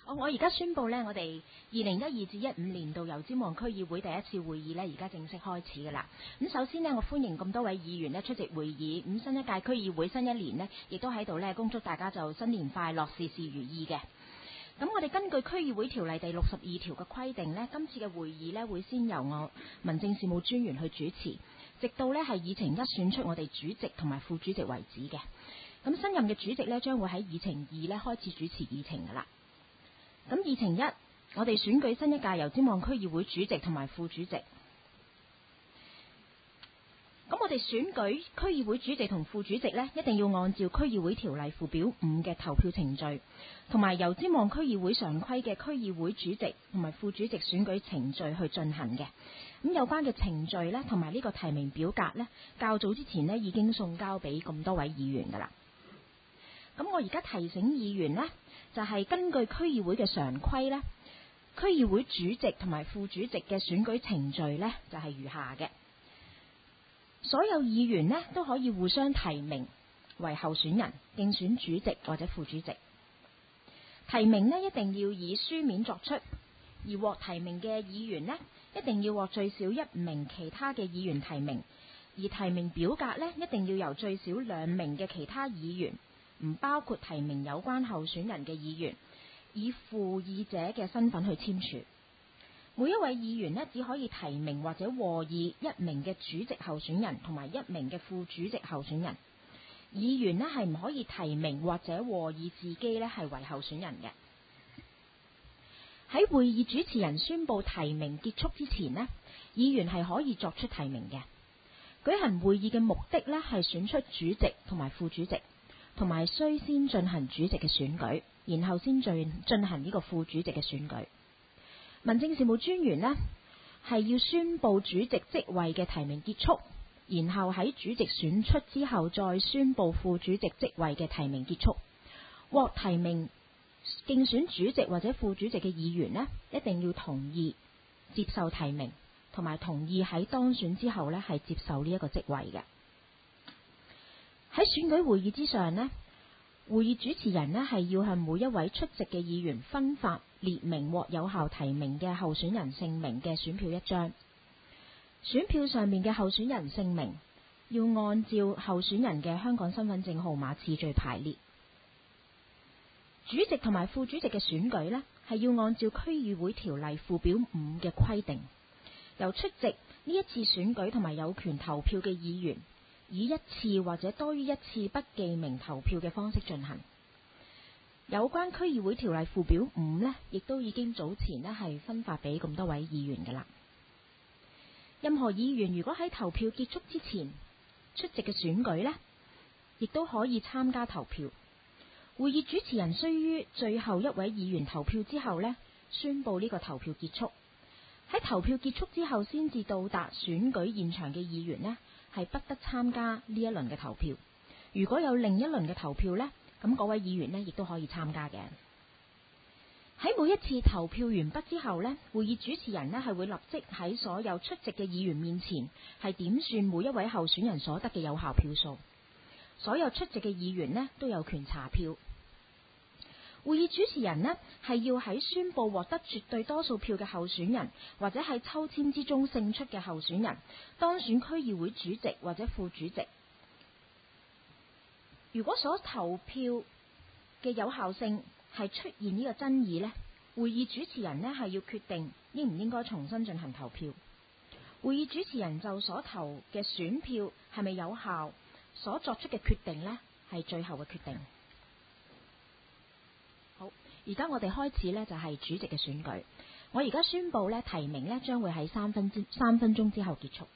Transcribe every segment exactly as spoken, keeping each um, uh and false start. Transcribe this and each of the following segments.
哦，我而家宣布呢，我哋二零一二至一五年度油尖旺區議會第一次會議呢，而家正式開始㗎啦。咁首先呢，我歡迎咁多位議員呢出席會議。咁新一屆區議會新一年呢，亦都喺度呢，恭祝大家就新年快樂，事事如意嘅。咁我哋根據區議會條例第六十二條嘅規定呢，今次嘅會議呢，會先由我民政事務專員去主持，直到呢係議程一選出我哋主席同埋副主席為止嘅。咁新任嘅主席呢，將會喺議程二呢開始主持議程㗎啦。咁議程一，我哋選舉新一屆油尖旺區議會主席同埋副主席。咁我哋選舉區議會主席同副主席呢，一定要按照區議會條例附表五嘅投票程序，同埋油尖旺區議會常規嘅區議會主席同埋副主席選舉程序去進行嘅。咁有關嘅程序呢，同埋呢個提名表格呢，較早之前呢已經送交俾咁多位議員㗎啦。咁我而家提醒議員呢，就係根據區議會嘅常規呢，區議會主席同埋副主席嘅選舉程序呢，就係如下嘅。所有議員呢，都可以互相提名為候選人，競選主席或者副主席。提名呢，一定要以書面作出，而獲提名嘅議員呢，一定要獲最少一名其他嘅議員提名，而提名表格呢，一定要由最少兩名嘅其他議員，唔包括提名有關候選人嘅議員，以附議者嘅身份去簽署。每一位議員呢，只可以提名或者和議一名嘅主席候選人同埋一名嘅副主席候選人。議員呢，係唔可以提名或者和議自己呢係為候選人嘅。喺會議主持人宣布提名結束之前呢，議員係可以作出提名嘅。舉行會議嘅目的呢，係選出主席同埋副主席，同埋需先進行主席嘅選舉，然後先進進行呢個副主席嘅選舉。民政事務專員呢，係要宣布主席職位嘅提名結束，然後喺主席選出之後再宣布副主席職位嘅提名結束。獲提名競選主席或者副主席嘅議員呢，一定要同意接受提名，同埋同意喺當選之後呢係接受呢一個職位嘅。喺選舉會議之上呢，會議主持人呢係要向每一位出席嘅議員分發列明獲有效提名嘅候選人姓名嘅選票一張。選票上面嘅候選人姓名要按照候選人嘅香港身份證號碼次序排列。主席同埋副主席嘅選舉呢，係要按照區議會條例附表五嘅規定，由出席呢一次選舉同埋有權投票嘅議員，以一次或者多於一次不記名投票嘅方式進行。有關區議會條例附表五呢，亦都已經早前呢係分發俾咁多位議員㗎啦。任何議員如果喺投票結束之前出席嘅選舉呢，亦都可以參加投票。會議主持人須於最後一位議員投票之後呢，宣布呢個投票結束。喺投票結束之後先至到達選舉現場嘅議員呢，係不得參加呢一輪嘅投票。如果有另一輪嘅投票呢，咁嗰位議員呢亦都可以參加嘅。喺每一次投票完畢之後呢，會議主持人呢係會立即喺所有出席嘅議員面前係點算每一位候選人所得嘅有效票數。所有出席嘅議員呢都有權查票。會議主持人呢係要喺宣布獲得絕對多數票嘅候選人，或者喺抽籤之中勝出嘅候選人當選區議會主席或者副主席。如果所投票嘅有效性係出現呢個爭議呢，會議主持人呢係要決定應唔應該重新進行投票。會議主持人就所投嘅選票係咪有效所作出嘅決定呢，係最後嘅決定。好，而家我哋開始呢就係主席嘅選舉。我而家宣布呢，提名呢將會喺三分之三分鐘之後結束。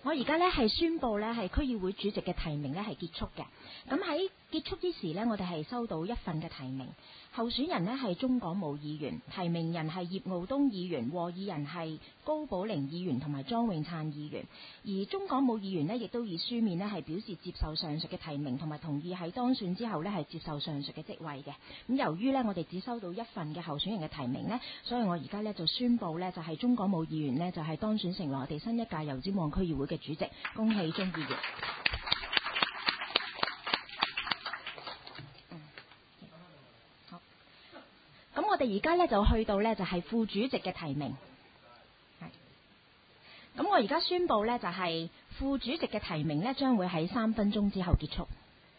我而家咧係宣布咧係區議會主席嘅提名咧係結束嘅。咁喺結束之時咧，我哋係收到一份嘅提名，候選人呢係鍾港武議員，提名人係葉傲冬議員，和議人係高寶玲議員同埋莊永燦議員。而鍾港武議員呢亦都以書面呢係表示接受上述嘅提名，同埋同意喺當選之後呢係接受上述嘅職位嘅。咁由於呢我哋只收到一份嘅候選人嘅提名呢，所以我而家呢就宣布呢就係鍾港武議員呢就係當選成為我哋新一屆油尖旺區議會嘅主席，恭喜鍾議員。嗯，好。咁我哋而家咧就去到咧就係副主席嘅提名。係。咁我而家宣布咧就係副主席嘅提名咧將會喺三分鐘之後結束。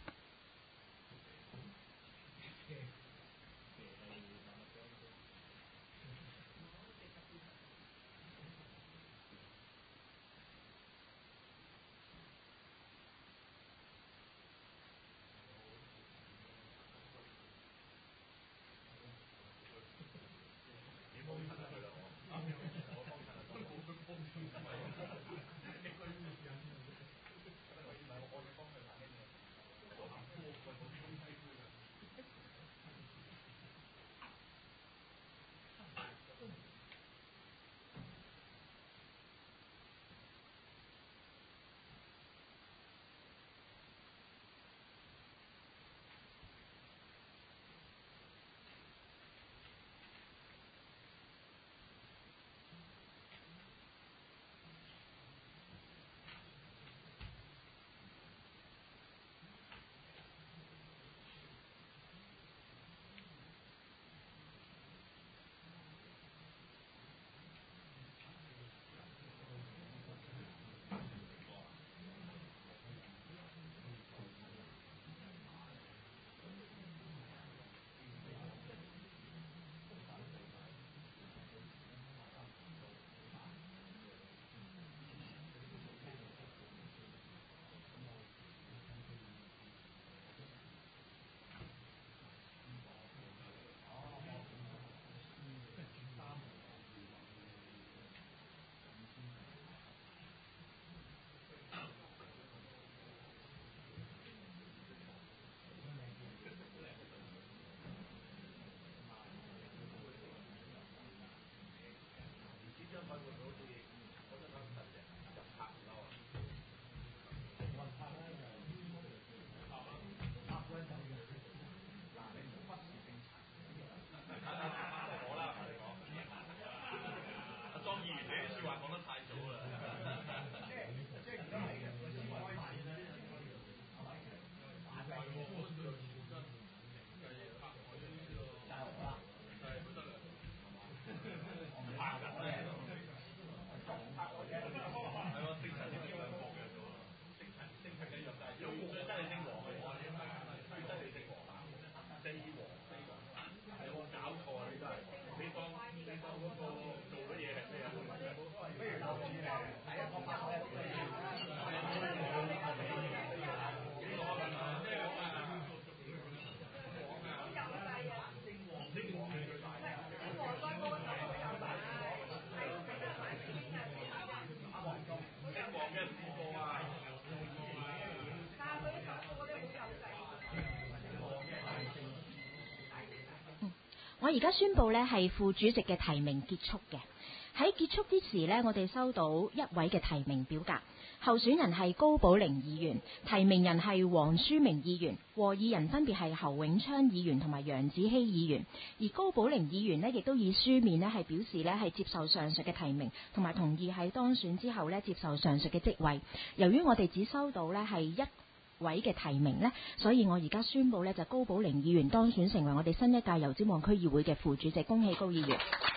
我而家宣布呢係副主席嘅提名結束嘅。喺結束之時呢，我哋收到一位嘅提名表格，候選人係高寶玲議員，提名人係黃書明議員，和議人分別係侯永昌議員同埋楊子希議員。而高寶玲議員呢亦都以書面呢係表示呢係接受上述嘅提名，同埋同意喺當選之後呢接受上述嘅職位。由於我哋只收到呢係一位嘅提名呢，所以我而家宣布呢就高寶玲議員當選成為我哋新一屆油尖旺區議會嘅副主席，恭喜高議員。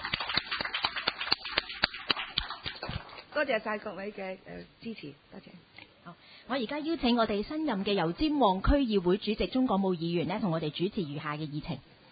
多謝晒各位嘅誒支持，多謝。 好，我而家邀請我哋新任嘅油尖旺區議會主席鍾港武議員呢，同我哋主持餘下嘅議程。